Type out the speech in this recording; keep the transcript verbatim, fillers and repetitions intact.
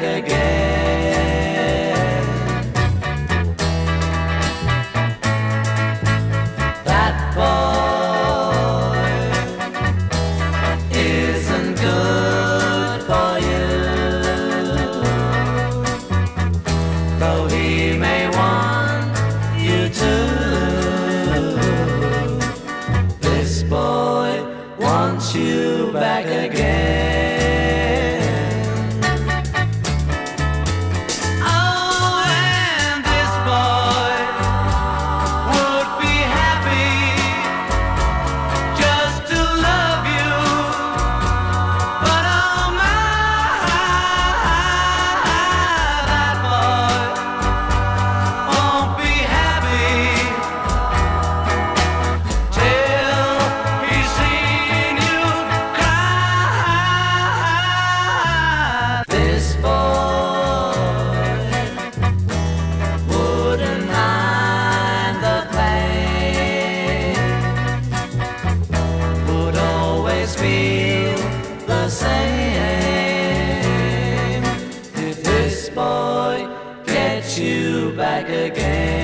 again. That boy isn't good for you, though he may want you to. This boy wants you back again. Feel the same if this boy gets you back again.